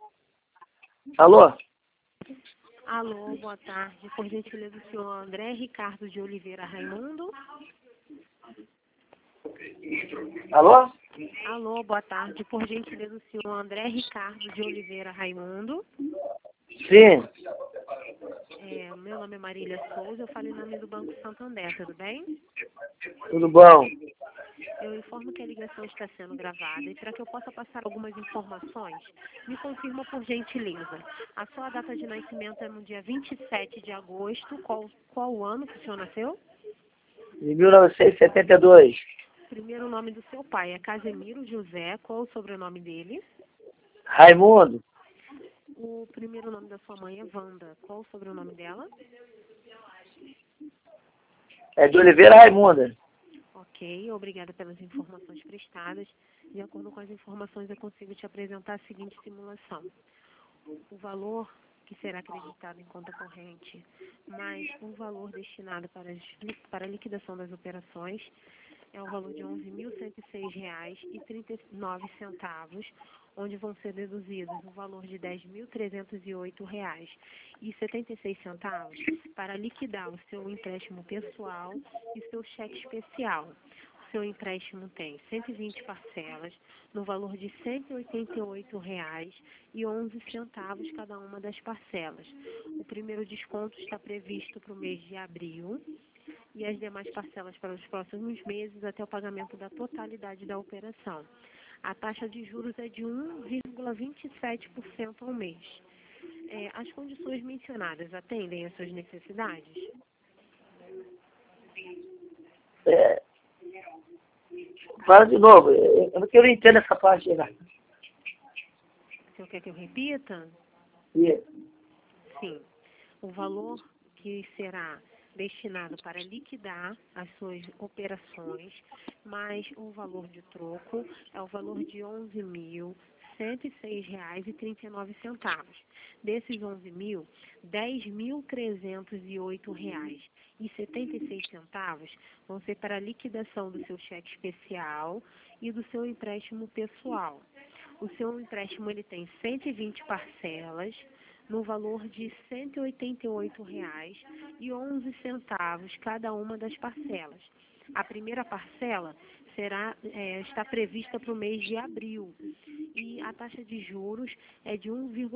Alô? Alô, boa tarde. Por gentileza, o senhor André Ricardo de Oliveira Raimundo? Alô? Alô, boa tarde. Por gentileza, o senhor André Ricardo de Oliveira Raimundo? Sim. Meu nome é Marília Souza, eu falo em nome do Banco Santander, tudo bem? Tudo bom? Eu informo que a ligação está sendo gravada e para que eu possa passar algumas informações, me confirma por gentileza. A sua data de nascimento é no dia 27 de agosto. Qual o ano que o senhor nasceu? Em 1972. Primeiro nome do seu pai é Casemiro José. Qual o sobrenome dele? Raimundo. O primeiro nome da sua mãe é Wanda. Qual o sobrenome dela? É de Oliveira Raimunda. Ok, obrigada pelas informações prestadas. De acordo com as informações, eu consigo te apresentar a seguinte simulação. O valor que será acreditado em conta corrente, mais o valor destinado para a liquidação das operações, é o valor de R$ 11.106,39, onde vão ser deduzidos o valor de R$ 10.308,76 para liquidar o seu empréstimo pessoal e seu cheque especial. O seu empréstimo tem 120 parcelas, no valor de R$ 188,11 cada uma das parcelas. O primeiro desconto está previsto para o mês de abril, e as demais parcelas para os próximos meses até o pagamento da totalidade da operação. A taxa de juros é de 1,27% ao mês. As condições mencionadas atendem às suas necessidades? Fala de novo. Eu não entendo essa parte aí, não. O senhor quer que eu repita? Yeah. Sim. O valor que será destinado para liquidar as suas operações, mais o valor de troco, é o valor de R$ 11.106,39. Desses 11.000, R$ 10.308,76 vão ser para a liquidação do seu cheque especial e do seu empréstimo pessoal. O seu empréstimo ele tem 120 parcelas, no valor de R$ 188,11 cada uma das parcelas. A primeira parcela está prevista para o mês de abril e a taxa de juros é de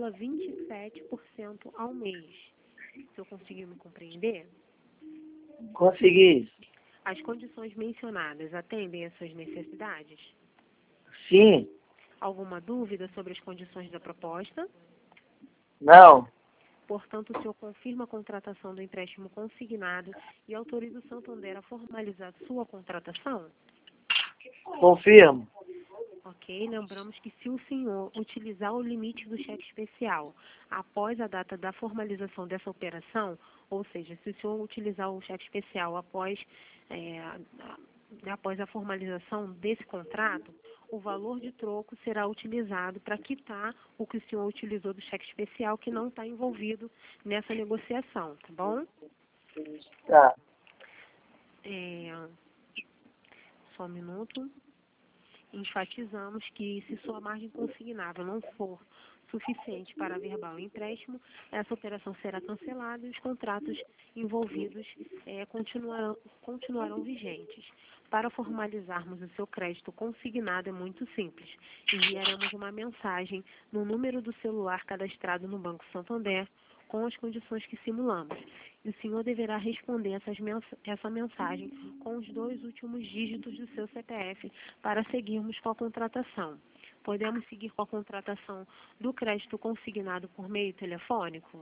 1,27% ao mês. O senhor conseguiu me compreender? Consegui. As condições mencionadas atendem às suas necessidades? Sim. Alguma dúvida sobre as condições da proposta? Não. Portanto, o senhor confirma a contratação do empréstimo consignado e autoriza o Santander a formalizar sua contratação? Confirmo. Ok, lembramos que se o senhor utilizar o limite do cheque especial após a data da formalização dessa operação, ou seja, se o senhor utilizar o cheque especial após a formalização desse contrato, o valor de troco será utilizado para quitar o que o senhor utilizou do cheque especial que não está envolvido nessa negociação, tá bom? Tá. Só um minuto. Enfatizamos que se sua margem consignável não for suficiente para averbar o empréstimo, essa operação será cancelada e os contratos envolvidos continuarão vigentes. Para formalizarmos o seu crédito consignado é muito simples. Enviaremos uma mensagem no número do celular cadastrado no Banco Santander com as condições que simulamos. E o senhor deverá responder essa mensagem com os 2 últimos dígitos do seu CPF para seguirmos com a contratação. Podemos seguir com a contratação do crédito consignado por meio telefônico?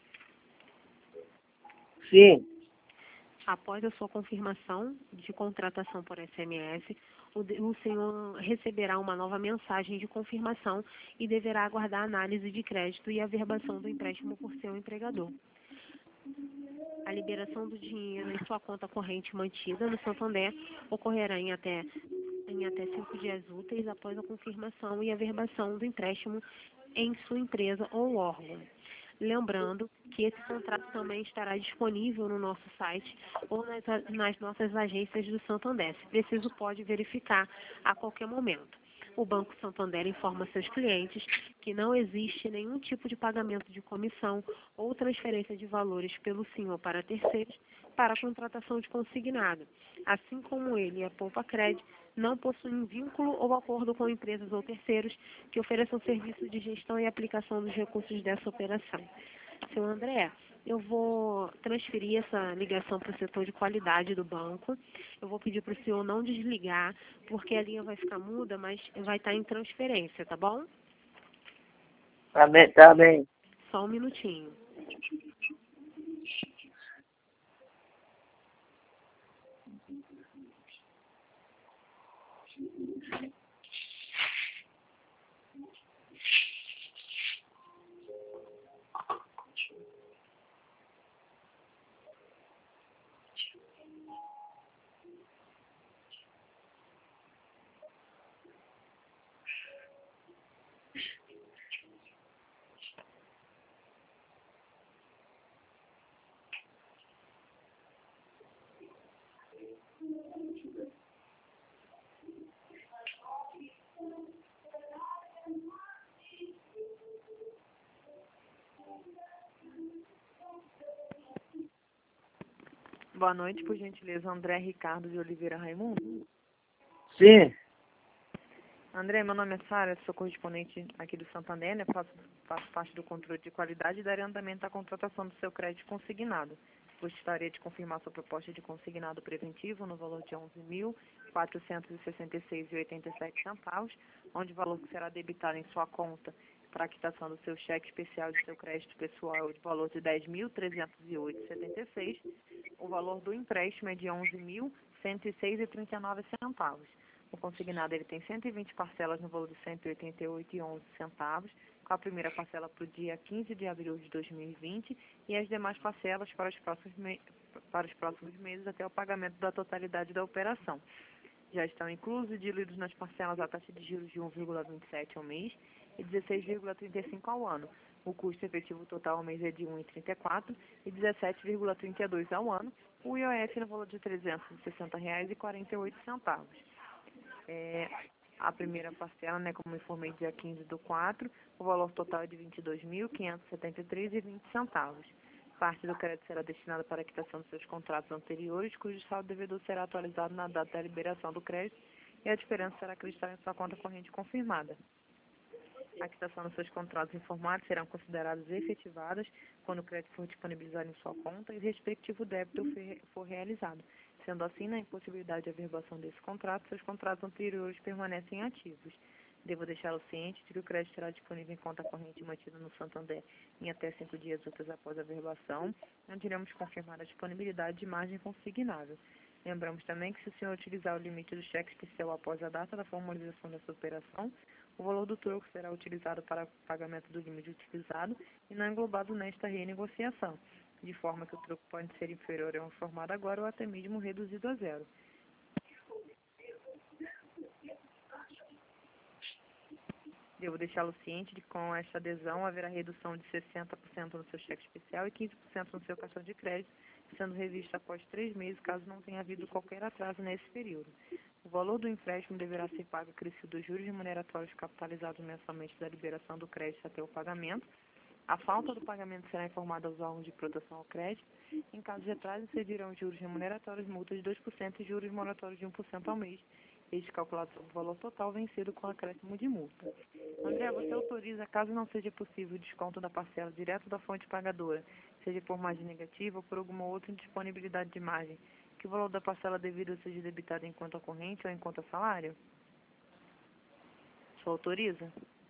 Sim. Após a sua confirmação de contratação por SMS, o senhor receberá uma nova mensagem de confirmação e deverá aguardar a análise de crédito e a averbação do empréstimo por seu empregador. A liberação do dinheiro em sua conta corrente mantida no Santander ocorrerá em até 5 dias úteis após a confirmação e averbação do empréstimo em sua empresa ou órgão. Lembrando que esse contrato também estará disponível no nosso site ou nas nossas agências do Santander. Se preciso, pode verificar a qualquer momento. O Banco Santander informa seus clientes que não existe nenhum tipo de pagamento de comissão ou transferência de valores pelo senhor para terceiros para a contratação de consignado. Assim como ele e a Poupa Cred não possuem vínculo ou acordo com empresas ou terceiros que ofereçam serviços de gestão e aplicação dos recursos dessa operação. Seu André, eu vou transferir essa ligação para o setor de qualidade do banco. Eu vou pedir para o senhor não desligar, porque a linha vai ficar muda, mas vai estar em transferência, tá bom? Tá bem, tá bem. Só um minutinho. Boa noite, por gentileza, André Ricardo de Oliveira Raimundo. Sim. André, meu nome é Sara, sou correspondente aqui do Santander, né? Faço parte do controle de qualidade e darei andamento à contratação do seu crédito consignado. Gostaria de confirmar sua proposta de consignado preventivo no valor de R$ 11.466,87, onde o valor que será debitado em sua conta para a quitação do seu cheque especial de seu crédito pessoal é de valor de R$ 10.308,76. O valor do empréstimo é de R$ 11.106,39. O consignado ele tem 120 parcelas no valor de R$ 188,11, com a primeira parcela para o dia 15 de abril de 2020 e as demais parcelas para os próximos meses até o pagamento da totalidade da operação. Já estão inclusos e diluídos nas parcelas a taxa de juros de 1,27 ao mês e 16,35 ao ano. O custo efetivo total ao mês é de 1,34 e 17,32 ao ano. O IOF no valor de R$ 360,48. A primeira parcela, né, como informei, dia 15/4, o valor total é de R$ 22.573,20. Parte do crédito será destinada para a quitação dos seus contratos anteriores, cujo saldo devedor será atualizado na data da liberação do crédito e a diferença será acreditada em sua conta corrente confirmada. A quitação dos seus contratos informados serão consideradas efetivadas quando o crédito for disponibilizado em sua conta e o respectivo débito for realizado. Sendo assim, na impossibilidade de averbação desse contrato, seus contratos anteriores permanecem ativos. Devo deixá-lo ciente de que o crédito será disponível em conta corrente mantida no Santander em até 5 dias úteis após a averbação, onde iremos confirmar a disponibilidade de margem consignável. Lembramos também que, se o senhor utilizar o limite do cheque especial após a data da formalização dessa operação, o valor do troco será utilizado para pagamento do limite utilizado e não englobado nesta renegociação, de forma que o troco pode ser inferior ao informado agora ou até mesmo reduzido a zero. Devo deixá-lo ciente de que com esta adesão haverá redução de 60% no seu cheque especial e 15% no seu cartão de crédito, sendo revista após 3 meses, caso não tenha havido qualquer atraso nesse período. O valor do empréstimo deverá ser pago acrescido dos juros remuneratórios capitalizados mensalmente da liberação do crédito até o pagamento. A falta do pagamento será informada aos órgãos de proteção ao crédito. Em caso de atraso, incidirão juros remuneratórios, multas de 2% e juros moratórios de 1% ao mês, este calculado sobre o valor total vencido com acréscimo de multa. André, você autoriza, caso não seja possível o desconto da parcela direto da fonte pagadora, seja por margem negativa ou por alguma outra indisponibilidade de margem, que o valor da parcela devida seja debitado em conta corrente ou em conta salário? Você autoriza?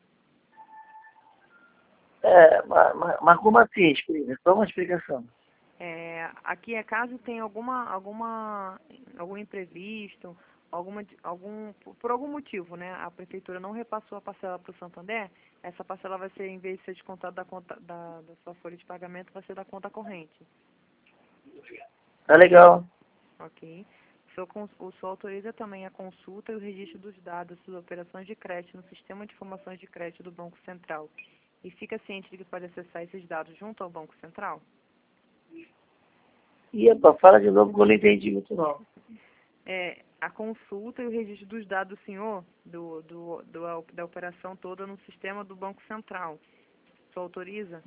Mas como assim, explica? Só uma explicação. Aqui é caso tenha algum imprevisto, por algum motivo, né? A prefeitura não repassou a parcela para o Santander, essa parcela vai ser, em vez de ser descontada da conta da sua folha de pagamento, vai ser da conta corrente. Tá legal. Ok. O senhor autoriza também a consulta e o registro dos dados das operações de crédito no Sistema de Informações de Crédito do Banco Central. E fica ciente de que pode acessar esses dados junto ao Banco Central? E, fala de novo que eu não entendi muito não. a consulta e o registro dos dados do senhor, da operação toda no sistema do Banco Central. O senhor autoriza?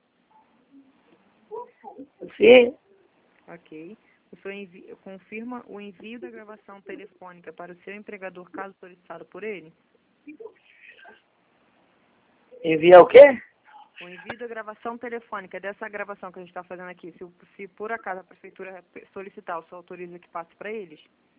Sim. Ok. O senhor confirma o envio da gravação telefônica para o seu empregador, caso solicitado por ele? Enviar o quê? O envio da gravação telefônica, dessa gravação que a gente está fazendo aqui, se por acaso a prefeitura solicitar, o senhor autoriza que passe para eles?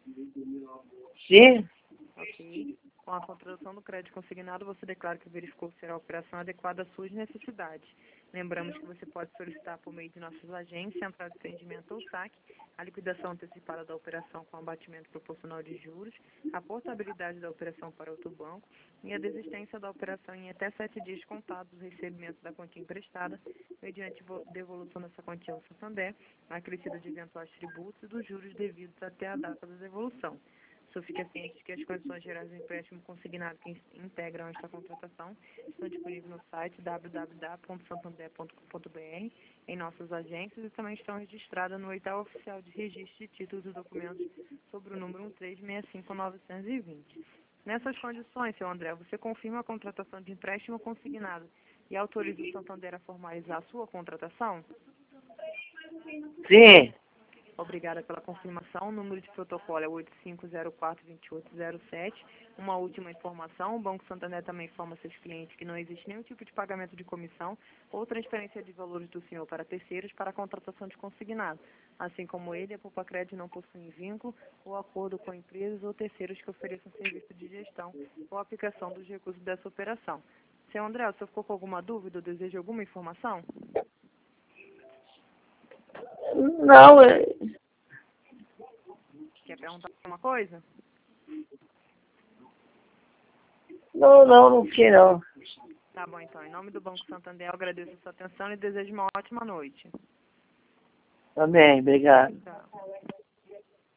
Sim. Ok. Com a contratação do crédito consignado, você declara que verificou que será a operação adequada às suas necessidades. Lembramos que você pode solicitar por meio de nossas agências, central de atendimento ou SAC, a liquidação antecipada da operação com abatimento proporcional de juros, a portabilidade da operação para outro banco e a desistência da operação em até 7 dias contados do recebimento da quantia emprestada, mediante devolução dessa quantia ao Santander, acrescida de eventuais tributos e dos juros devidos até a data da devolução. O senhor fica ciente de que as condições gerais do empréstimo consignado que integram esta contratação estão disponíveis no site www.santander.com.br, em nossas agências, e também estão registradas no Edital Oficial de Registro de Títulos e Documentos sobre o número 13665-920. Nessas condições, senhor André, você confirma a contratação de empréstimo consignado e autoriza o Santander a formalizar a sua contratação? Sim. Obrigada pela confirmação. O número de protocolo é 85042807. Uma última informação, o Banco Santander também informa seus clientes que não existe nenhum tipo de pagamento de comissão ou transferência de valores do senhor para terceiros para a contratação de consignado. Assim como ele, a Poupa-Crédito não possui vínculo ou acordo com empresas ou terceiros que ofereçam serviço de gestão ou aplicação dos recursos dessa operação. Senhor André, o senhor ficou com alguma dúvida ou deseja alguma informação? Não, Quer perguntar alguma coisa? não tinha não. Tá bom, então. Em nome do Banco Santander, eu agradeço a sua atenção e desejo uma ótima noite. Amém, obrigado. Tchau.